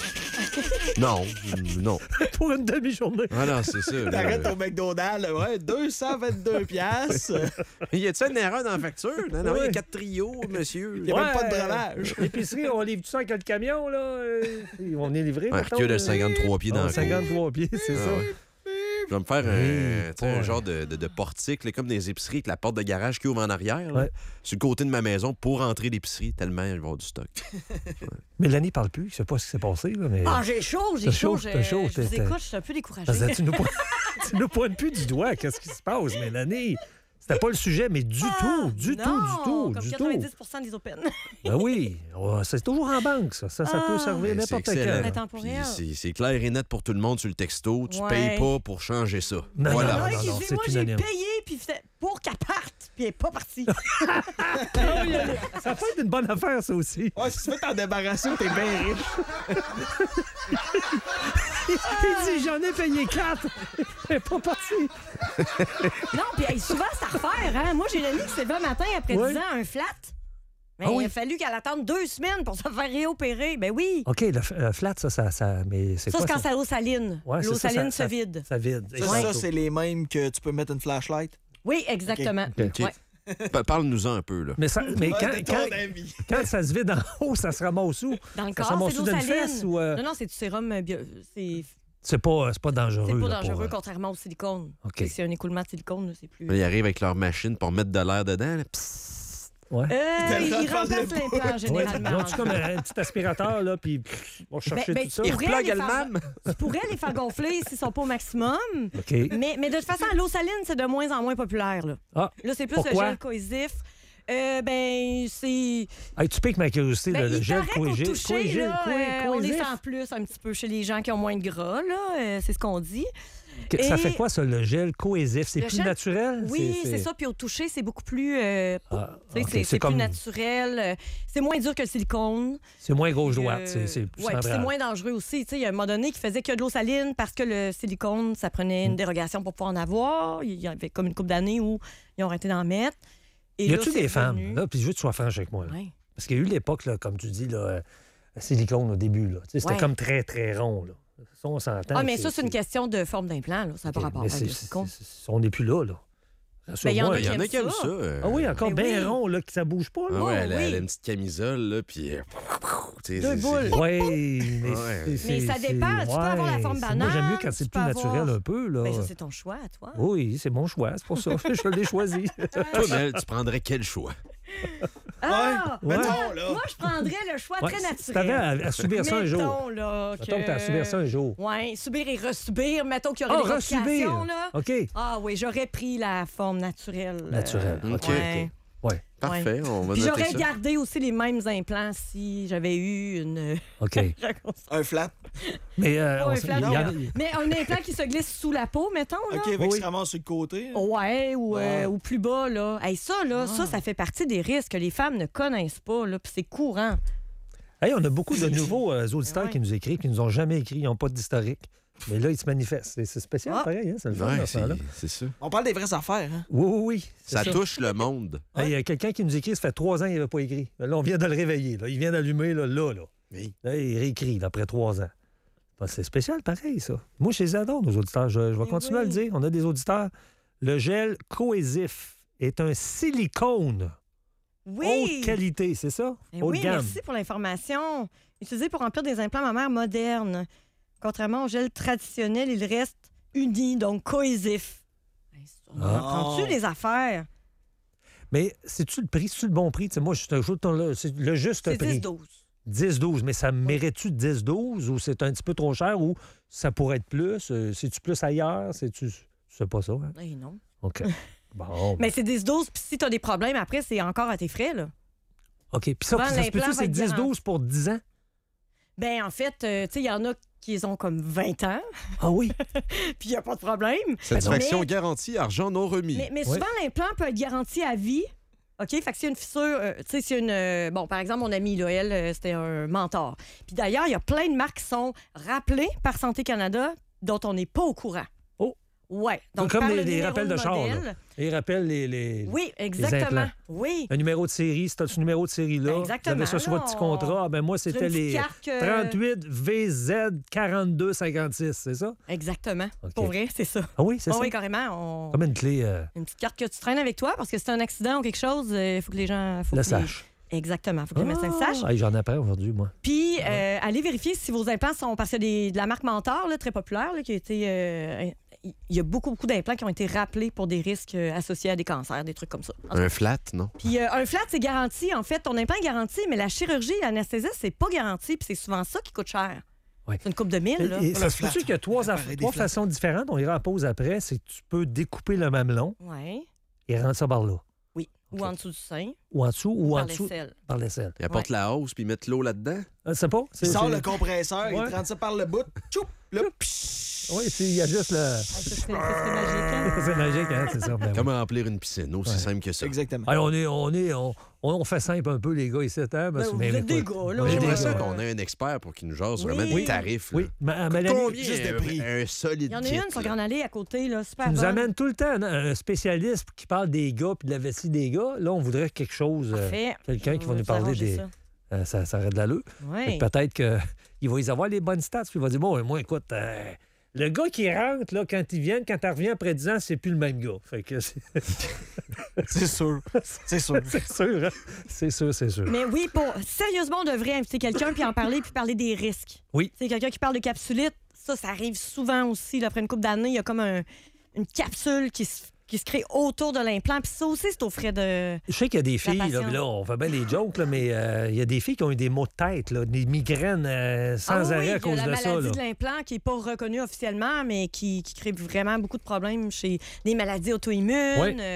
S5: Non, non.
S4: Pour une demi-journée.
S5: Ah non, c'est ça. là.
S7: T'arrêtes au McDonald's, ouais, deux cent vingt-deux piastres.
S5: Y a-tu une erreur dans la facture? Non, non, il y
S4: Ouais.
S5: a quatre trios, monsieur.
S7: Il y a même pas de breuvage.
S4: L'épicerie, on livre tout ça avec le camion, là. euh, On est livré,
S5: Ouais,
S4: mettons,
S5: recul de
S4: là.
S5: cinquante-trois pieds dans
S4: Ah,
S5: le cours.
S4: cinquantre-trois pieds, c'est
S5: Ah
S4: ça.
S5: ouais. Je vais me faire un,
S4: Oui,
S5: tu sais, un
S4: ouais.
S5: genre de, de, de portique, là, comme des épiceries, avec la porte de garage qui ouvre en arrière, là,
S4: Ouais.
S5: sur le côté de ma maison, pour entrer l'épicerie, tellement il va y avoir du stock.
S4: Mélanie parle plus, je sais pas ce qui s'est passé, là, mais...
S6: Ah, j'ai chaud, j'ai
S4: T'as
S6: chaud.
S4: chaud,
S6: Je,
S4: t'as chaud,
S6: je vous
S4: t'es-
S6: écoute, je suis un peu découragée.
S4: Parce que tu nous pointes, tu nous pointes plus du doigt, qu'est-ce qui se passe, Mélanie? C'était pas le sujet, mais du
S6: Ah,
S4: tout, du
S6: non,
S4: tout, du tout,
S6: comme
S4: du tout.
S6: quatre-vingt-dix pour cent des open.
S4: Ben oui, oh, c'est toujours en banque, ça. Ça, ça peut
S6: Ah.
S4: servir
S5: Ben,
S4: n'importe
S5: c'est excellent.
S4: quand.
S6: Intemporel.
S5: Puis C'est c'est clair et net pour tout le monde sur le texto. Tu
S6: Ouais.
S5: payes pas pour changer ça.
S4: Non,
S5: voilà.
S6: Il y en a un
S4: non,
S6: qui
S4: non,
S6: dit,
S4: c'est
S6: moi, j'ai
S4: unanime.
S6: payé puis c'était pour qu'elle parte, puis elle n'est pas partie.
S4: Ça peut être une bonne affaire, ça aussi.
S7: Ouais, si tu veux t'en débarrasser, t'es bien riche.
S4: Il dit, j'en ai payé quatre. Elle est pas partie.
S6: Non, puis hey, souvent, c'est à refaire. Hein? Moi, j'ai une amie qui s'est levée un matin après
S4: Oui.
S6: dix ans un flat. Mais
S4: Ah oui.
S6: il a fallu qu'elle attende deux semaines pour se faire réopérer. Ben oui.
S4: OK, le, f- le flat, ça, ça, ça mais c'est
S6: Ça,
S4: quoi
S6: c'est quand
S4: ça?
S6: ça l'eau saline.
S4: Ouais, c'est
S6: L'eau
S4: ça,
S6: saline
S4: ça-
S6: se vide.
S4: Ça vide.
S7: Ça,
S4: exact.
S7: ça, c'est les mêmes que tu peux mettre une flashlight.
S6: Oui, exactement.
S4: OK.
S5: OK.
S6: Ouais.
S5: Pa- Parle-nous-en un peu, là.
S4: Mais, ça, mais quand,
S7: Ouais,
S4: quand,
S7: ton ami.
S4: quand ça se vide en haut, ça se ramasse où?
S6: Dans le
S4: Ça
S6: corps,
S4: se ramasse
S6: c'est de l'eau
S4: d'une
S6: saline.
S4: fesse ou... euh,
S6: Non, non, c'est du sérum euh, bio... C'est
S4: C'est pas, c'est pas dangereux.
S6: c'est pas
S4: là, pour,
S6: dangereux,
S4: euh,
S6: contrairement au silicone.
S4: OK.
S6: C'est un écoulement de silicone, là, c'est plus...
S5: Là, ils arrivent avec leur machine pour mettre de l'air dedans. là. Psst.
S4: Ouais.
S6: Euh,
S7: Ils
S6: ils
S7: te
S6: remplacent
S7: remplacent
S6: l'implant,
S4: Ouais,
S6: généralement.
S4: ils ont-tu comme un, un petit aspirateur, là, puis pff, on va chercher
S6: ben,
S4: tout ça?
S6: tu
S5: Ils
S6: pourrais
S5: repluguent
S6: les
S5: le
S6: faire-
S5: même.
S6: Tu pourrais les faire gonfler s'ils sont pas au maximum.
S4: OK.
S6: Mais, mais de toute façon, l'eau saline, c'est de moins en moins populaire. Là,
S4: Ah,
S6: là c'est plus
S4: pourquoi?
S6: le gel cohésif. Euh, ben, c'est.
S4: Hey, tu piques ma curiosité,
S6: Ben,
S4: là, le
S6: il
S4: gel
S6: paraît qu'au
S4: coégé-
S6: toucher,
S4: coégé-
S6: là,
S4: coé-
S6: euh, on les
S4: coésif.
S6: sent plus un petit peu chez les gens qui ont moins de gras, là. euh, c'est ce qu'on dit.
S4: Que- Ça
S6: Et-
S4: fait quoi, ça, le gel cohésif? C'est
S6: Le
S4: plus
S6: gel-
S4: naturel?
S6: Oui, c'est ça. Puis au toucher, c'est beaucoup plus. euh,
S4: Ah,
S6: tu sais,
S4: ok,
S6: c'est,
S4: c'est
S6: c'est
S4: comme-
S6: plus naturel. euh, C'est moins dur que le silicone.
S4: C'est moins
S6: Puis,
S4: gauche-droite.
S6: euh,
S4: C'est c'est plus
S6: ouais, puis
S4: central.
S6: c'est moins dangereux aussi. Tu sais, il y a un moment donné qui faisait que de l'eau saline parce que le silicone, ça prenait
S4: Mm.
S6: une dérogation pour pouvoir en avoir. Il y avait comme une couple d'années où ils ont arrêté d'en mettre. Et
S4: Y
S6: là,
S4: a-tu
S6: c'est
S4: des femmes,
S6: revenu.
S4: là, puis je veux que tu sois franche avec moi, là.
S6: Ouais.
S4: Parce qu'il y a eu l'époque, là, comme tu dis, là, euh, silicone au début, là. Tu sais, c'était
S6: Ouais.
S4: comme très, très rond, là. Ça, on s'entend.
S6: Ah, mais
S4: que
S6: ça, c'est une question de forme d'implant. Là. Ça n'a pas
S4: Ok,
S6: rapport
S4: mais
S6: avec
S4: c'est-
S6: le silicone.
S4: c'est- c'est- On n'est plus là, là.
S6: Ben, il y en
S4: Rassure-moi,
S6: a
S5: Il y en a
S6: aiment
S5: qui aiment
S6: ça.
S5: ça. euh.
S4: Ah oui, encore
S6: Ben
S4: bien
S6: oui.
S4: rond, là, que ça bouge pas, là.
S5: Ah ouais, elle, a-
S6: oui.
S5: elle a une petite camisole, là, puis... euh, tu sais,
S6: Deux
S5: c'est-
S6: boules.
S5: c'est-
S4: Oui, mais,
S5: Ouais.
S4: c'est-
S6: Mais
S4: c'est-
S6: ça
S4: c'est-
S6: dépend. Tu peux avoir la forme
S4: c'est- Moi, j'aime mieux
S6: banane,
S4: quand c'est
S6: tu
S4: plus
S6: peux
S4: naturel
S6: avoir-
S4: un peu, là.
S6: Ben, ça, c'est ton choix, toi.
S4: Oui, c'est mon choix, c'est pour ça. Je l'ai choisi.
S5: Toi, Mel, tu prendrais quel choix?
S6: Ah!
S4: Ouais.
S7: Mettons, là.
S6: Moi, je prendrais le choix
S4: Ouais,
S6: très
S4: si t'avais
S6: naturel.
S4: à, à subir ça un jour.
S6: Mettons, là,
S4: Mettons que t'as à subir ça un jour.
S6: Oui, subir et resubir. Mettons qu'il y aurait
S4: Ah,
S6: des
S4: resubir!
S6: complications, là.
S4: OK.
S6: Ah oui, j'aurais pris la forme naturelle. euh,
S4: Naturelle.
S5: OK,
S4: OK,
S6: ouais.
S4: OK. Ouais,
S5: Parfait, on va
S6: Puis
S5: noter
S6: j'aurais
S5: ça.
S6: gardé aussi les mêmes implants si j'avais eu une.
S4: OK.
S7: Un flat.
S4: Mais, euh,
S6: Pas
S4: on
S6: un
S4: s-
S6: flat,
S4: il y a-
S6: non. Mais un implant qui se glisse sous la peau, mettons, là.
S7: OK, avec
S4: Oui.
S7: qui se ramasse sur le côté. là.
S6: Ouais, ou, euh,
S7: Ouais.
S6: ou plus bas, là. Hey, ça, là, ça, ça fait partie des risques que les femmes ne connaissent pas, là. Puis c'est courant.
S4: Hey, on a beaucoup de nouveaux euh, auditeurs
S6: Ouais.
S4: qui nous écrivent, qui nous ont jamais écrit, ils n'ont pas d'historique. Mais là, ils se manifestent. C'est c'est spécial,
S6: Ah.
S4: pareil, hein? C'est le fun,
S5: Ouais,
S4: dans ce temps-là.
S5: c'est c'est ça.
S7: On parle des vraies affaires. Hein?
S4: Oui, oui, oui. c'est
S5: Ça touche le monde.
S4: Hey, Il y a quelqu'un qui nous écrit, ça fait trois ans qu'il n'avait pas écrit. Là, on vient de le réveiller. Là. Il vient d'allumer, là, là. là.
S5: Oui.
S4: Là, il réécrit là, après trois ans. Ben, c'est spécial, pareil, ça. Moi, je les adore, nos auditeurs. Je, je vais
S6: Eh
S4: continuer à le
S6: oui.
S4: dire. On a des auditeurs. Le gel cohésif est un silicone
S6: Oui!
S4: haute qualité, c'est ça?
S6: Eh
S4: Haute
S6: oui,
S4: gamme.
S6: merci pour l'information. Utilisé pour remplir des implants mammaires modernes. Contrairement au gel traditionnel, il reste uni, donc cohésif. Hey, On
S4: Ah.
S6: entend-tu les affaires?
S4: Mais c'est-tu le prix? C'est-tu le bon prix? Tu sais, moi, je te joue ton- là, c'est le juste
S6: C'est
S4: prix.
S6: dix douze.
S4: dix douze, mais ça mérite-tu dix douze ou c'est un petit peu trop cher ou ça pourrait être plus? Euh, C'est-tu plus ailleurs? C'est-tu... C'est pas ça, hein?
S6: Eh non.
S4: OK. Bon.
S6: Mais c'est dix douze, puis si tu as des problèmes après, c'est encore à tes frais, là.
S4: OK. Puis ça,
S6: souvent,
S4: ça se
S6: l'implant
S4: peut-tu,
S6: va
S4: c'est
S6: être
S4: dix douze pour dix ans?
S6: Ben en fait, euh, tu sais, il y en a qui ont comme vingt ans,
S4: Ah oui?
S6: puis il n'y a pas de problème.
S5: Satisfaction
S6: Mais-
S5: garantie, argent non remis.
S6: Mais, mais
S4: Ouais.
S6: souvent, l'implant peut être garanti à vie. OK? Fait que s'il y a une fissure, euh, tu sais, s'il y a une. euh, bon, par exemple, mon amie, là, elle, euh, c'était un mentor. Puis d'ailleurs, il y a plein de marques qui sont rappelées par Santé Canada dont on n'est pas au courant.
S4: Oh!
S6: Ouais.
S4: Comme
S6: par
S4: les-
S6: le
S4: les
S6: numéro
S4: rappels de char, là.
S6: modèle.
S4: Et il rappelle les, les-
S6: Oui,
S4: implants.
S6: exactement. Oui.
S4: un numéro de série. Si tu as ce numéro de série-là,
S6: Ben,
S4: vous
S6: exactement,
S4: avez ça sur
S6: là,
S4: votre petit
S6: on-
S4: contrat. Ah, ben moi,
S6: Sur
S4: c'était
S6: une petite
S4: les
S6: carte que-
S4: trente-huit V Z quarante-deux cinquante-six, c'est ça?
S6: Exactement.
S4: OK.
S6: Pour vrai, c'est ça.
S4: Ah oui, c'est
S6: Ah
S4: ça?
S6: oui, carrément. on-
S4: Comme une clé, euh,
S6: Une petite carte que tu traînes avec toi parce que si c'est un accident ou quelque chose, il faut que les gens. Faut
S4: le
S6: que les-
S4: sache.
S6: Exactement. faut que les médecins le sachent.
S4: Ah, hey, j'en apprends aujourd'hui, moi.
S6: Puis, euh, allez vérifier si vos implants sont. Parce qu'il y a des- de la marque Mentor, là, très populaire, là, qui a été. euh, il y a beaucoup, beaucoup d'implants qui ont été rappelés pour des risques euh, associés à des cancers, des trucs comme ça. En tout cas.
S5: Un flat, non?
S6: Puis, euh, un flat, c'est garanti. En fait, ton implant est garanti, mais la chirurgie, l'anesthésie, c'est pas garanti. Puis, c'est souvent ça qui coûte cher.
S4: Ouais.
S6: C'est une coupe de mille, là.
S4: Et, et ça
S7: Le
S4: se
S7: flat.
S4: peut-tu qu'il y a trois,
S7: Préparer
S4: aff-
S7: des
S4: trois
S7: flats.
S4: façons différentes? On ira en pause après. C'est que tu peux découper le mamelon
S6: Oui.
S4: et rendre ça par là.
S6: Oui. Ou
S4: OK.
S6: en dessous du sein.
S4: Ou en dessous ou
S6: par
S4: en dessous
S6: l'aisselle.
S4: par l'aisselle.
S5: Il apporte la hausse puis mettre l'eau là-dedans?
S4: Ah, c'est pas?
S7: Il
S4: C'est,
S7: sort
S4: c'est-
S7: le compresseur,
S4: Ouais.
S7: il prend ça par le bout. Tchoup! Là, psh!
S4: Oui, c'est- il y a juste le.
S6: Ah, ça, c'est, ça, c'est magique, hein?
S4: C'est magique, hein? C'est ça. Ben oui.
S5: Comment remplir une piscine? Aussi
S4: Ouais.
S5: simple que ça.
S7: Exactement.
S4: Hey, on, est, on, est, on, on fait simple un peu, les gars, ici. Hein?
S6: Ben, vous êtes des gars, là.
S4: on est
S5: J'aimerais
S4: des
S5: ça
S4: gars.
S5: qu'on ait un expert pour qu'il nous jase
S6: Oui.
S5: vraiment
S6: Oui.
S5: des tarifs. là.
S4: Oui, ma, Mélanie,
S5: Combien
S7: juste de
S5: un-
S7: prix.
S5: Un, solide
S6: Il y en a
S5: kit,
S6: une sur
S5: là?
S6: Grande Allée à côté, là. Super
S4: tu nous
S6: bonne.
S4: amènes tout le temps un, un spécialiste qui parle des gars puis de la vessie des gars. Là, on voudrait quelque chose. euh,
S6: Parfait.
S4: quelqu'un qui va
S6: On
S4: nous
S6: vous
S4: parler
S6: arranger
S4: des.
S6: ça.
S4: euh, ça, ça aurait de l'allure. Fait
S6: Oui.
S4: que Peut-être qu'il va y avoir les bonnes stats. Puis il va dire bon, moi, écoute, euh, le gars qui rentre, là, quand il vient, quand tu reviens après dix ans, c'est plus le même gars. Fait que c'est
S7: C'est sûr. C'est sûr.
S4: c'est sûr, hein? C'est sûr, c'est sûr.
S6: Mais oui, pour sérieusement, on devrait inviter quelqu'un puis en parler puis parler des risques.
S4: Oui.
S6: C'est quelqu'un qui parle de capsulite. Ça, ça arrive souvent aussi. Là, après une couple d'années, il y a comme un- une capsule qui se, qui se crée autour de l'implant. Puis ça aussi, c'est aux frais de.
S4: Je sais qu'il y a des filles, là,
S6: patiente.
S4: là, on fait bien les jokes, là, mais euh, il y a des filles qui ont eu des maux de tête, là, des migraines euh, sans
S6: Ah oui,
S4: arrêt
S6: il y
S4: à
S6: a
S4: cause
S6: la
S4: de ça.
S6: maladie
S4: Là.
S6: de l'implant qui n'est pas reconnue officiellement, mais qui, qui crée vraiment beaucoup de problèmes chez des maladies auto-immunes.
S4: Oui.
S6: Euh,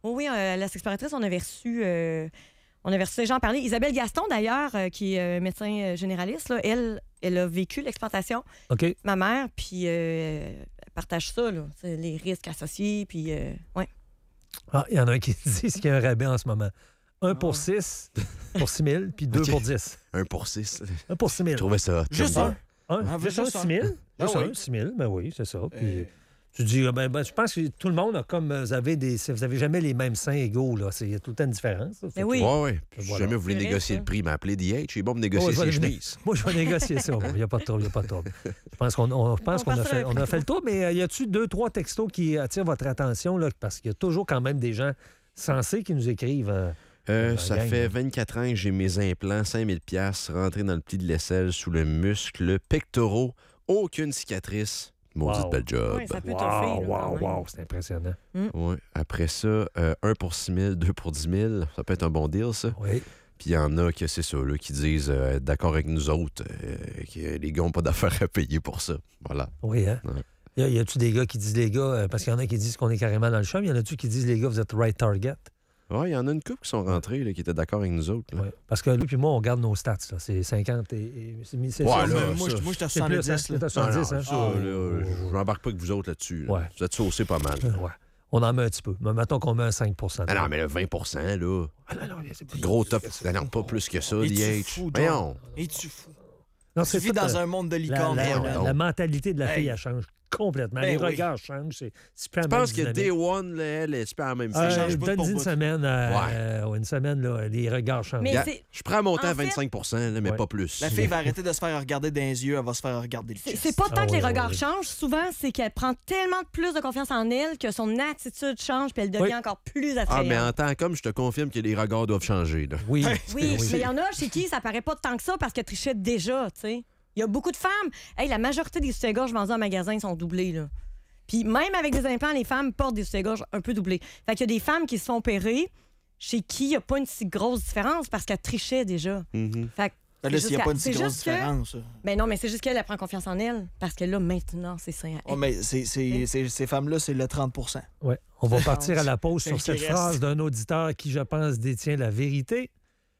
S6: Oui, oui, euh, la sexploratrice, on avait reçu... Euh, on avait reçu des gens en parler. Isabelle Gaston, d'ailleurs, euh, qui est euh, médecin euh, généraliste, là, elle, elle a vécu l'exploitation.
S4: OK.
S6: Ma mère, puis euh, elle partage ça, là, les risques associés, puis... Euh, ouais.
S4: Ah, il y en a un qui dit qu'il y a un rabais en ce moment. Un pour six, pour six mille, puis deux
S5: OK.
S4: pour dix.
S5: Un pour six.
S4: Un pour six
S5: Je
S4: mille.
S5: trouvais ça.
S7: Juste
S5: tellement-
S7: un.
S4: Un,
S7: Ah,
S4: juste
S7: juste
S4: un,
S7: un.
S4: six mille.
S7: Ah
S4: Juste
S7: oui.
S4: un, six mille, ben oui, c'est ça. Puis,
S7: Euh.
S4: tu dis, ah, ben, ben, je pense que tout le monde a comme, vous avez des, vous avez jamais les mêmes seins égaux, là. C'est- Il y a tout le temps une différence. ça. Fait
S6: Mais
S4: que-
S6: oui.
S5: Ouais, ouais. Puis Si
S4: Voilà.
S5: jamais vous voulez
S6: C'est vrai,
S5: négocier
S6: ça.
S5: le prix, m'appelez D H. Il est bon pour
S4: Oh,
S5: négocier
S4: je vais
S5: ses
S4: le-
S5: chemises.
S4: Moi, je vais négocier ça. Il n'y a pas de trouble, il n'y a pas de trouble. Je pense qu'on on, je pense
S6: On
S4: qu'on a,
S6: passera
S4: fait,
S6: le
S4: on a
S6: prix.
S4: fait le tour, mais euh, y a-tu deux, trois textos qui attirent votre attention, là, parce qu'il y a toujours quand même des gens sensés qui nous écrivent. euh,
S5: Euh,
S4: Euh,
S5: ça
S4: gang,
S5: fait
S4: là.
S5: vingt-quatre ans que j'ai mes implants, cinq mille dollars rentrés dans le pli de l'aisselle sous le muscle, pectoraux, aucune cicatrice. Maudite
S4: Wow.
S5: belle job.
S6: Ouais, ça peut
S4: Wow,
S6: toffer, là, quand
S4: wow,
S6: même.
S4: wow, c'est impressionnant.
S5: Ouais. Après ça, euh, un pour six mille, deux pour dix mille. Ça peut être un bon deal, ça.
S4: Oui.
S5: Puis il y en a que c'est ça, là, qui disent euh, être d'accord avec nous autres, euh, que les gars n'ont pas d'affaires à payer pour ça. Voilà.
S4: Oui, hein?
S5: Ouais.
S4: Y a- y a-tu des gars qui disent, les gars, euh, parce qu'il y en a qui disent qu'on est carrément dans le champ, il y en a-tu qui disent, les gars, vous êtes right target?
S5: Ouais, il y en a une couple qui sont rentrés, là, qui étaient d'accord avec nous autres. Là.
S4: Ouais. Parce que lui puis moi, on garde nos stats, là. C'est cinquante et... et c'est c'est
S5: Ouais,
S4: ça,
S5: là,
S4: ça.
S7: moi,
S5: ça,
S7: je- moi, j'étais à
S4: C'est plus, hein?
S7: soixante-dix. là.
S4: C'est à
S5: Ah,
S4: soixante-dix,
S5: non,
S4: hein?
S5: ça,
S7: Ah,
S5: là, je n'embarque pas avec vous autres là-dessus. là.
S4: Ouais.
S5: Vous êtes saucés pas mal.
S4: Ouais. On en met un petit peu. Mais mettons qu'on met un cinq pour cent.
S5: Ah non, mais le vingt pour cent, là,
S4: Ah non, non, c'est pas-
S5: gros top. Ah non, pas plus que ça,
S7: Es-tu
S5: D H.
S7: fou, John?
S5: Voyons.
S7: Es-tu fou?
S4: Non,
S7: Tu
S4: c'est
S7: vis
S4: tout,
S7: dans
S4: euh,
S7: un monde de
S4: La,
S7: licorne.
S4: la-
S5: Voyons
S4: la-
S5: donc.
S4: la mentalité de la fille,
S7: Hey.
S4: elle change complètement.
S7: Ben
S4: les
S7: oui.
S4: regards changent. C'est c'est plus la
S5: Je
S4: même
S5: pense que
S4: dynamique.
S5: Day One, là, elle, est super à la même
S4: Euh,
S5: fille.
S7: change bout
S4: donne-y
S7: pour
S4: une
S7: bout.
S4: semaine, euh,
S5: Ouais.
S4: euh, une semaine, là, les regards changent.
S6: Mais
S5: Gars,
S6: c'est-
S5: je prends mon temps
S6: en
S5: à
S6: fait-
S5: vingt-cinq pour cent, là, mais
S4: Ouais.
S5: pas plus.
S7: La fille va arrêter de se faire regarder dans les yeux, elle va se faire regarder le
S6: C'est
S7: chest.
S6: c'est pas tant
S4: Ah
S6: que
S4: oui,
S6: les regards
S4: oui.
S6: changent, souvent, c'est qu'elle prend tellement de plus de confiance en elle que son attitude change puis elle devient
S4: Oui.
S6: encore plus
S5: Ah,
S6: attrayante.
S5: mais en tant qu'homme, je te confirme que les regards doivent changer. Là.
S4: Oui.
S6: Oui, mais il y en a chez qui ça paraît pas tant que ça parce qu'elle trichait déjà, tu sais. Il y a beaucoup de femmes. Hey, la majorité des soutiens-gorge vendus en magasin sont doublés, là. Puis même avec des implants, les femmes portent des soutiens-gorge un peu doublés. Fait qu'il y a des femmes qui se font opérer chez qui il n'y a pas une si grosse différence parce qu'elles trichaient déjà.
S5: Mhm.
S6: Fait que
S7: Ben
S6: c'est
S7: là, s'il n'y a
S6: juste
S7: pas une
S6: qu'elle-
S7: si
S6: c'est
S7: grosse
S6: juste que-
S7: différence.
S6: Ben non, mais c'est juste qu'elle elle prend confiance en elle parce que là, maintenant, c'est ça.
S7: Oh, mais c'est- c'est- c'est- ces femmes-là, c'est le trente pour cent.
S4: Ouais. On va partir à la pause
S7: C'est
S4: sur
S7: qui
S4: cette
S7: reste.
S4: phrase d'un auditeur qui, je pense, détient la vérité.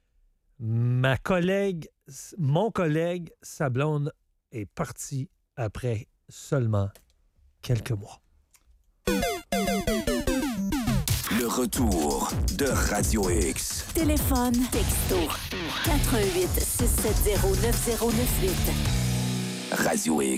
S4: Ma collègue, mon collègue, sa blonde est partie après seulement quelques mois.
S1: Le retour de Radio X.
S2: Téléphone, texto, quatre un huit, six sept zéro, neuf zéro neuf huit.
S1: Radio X.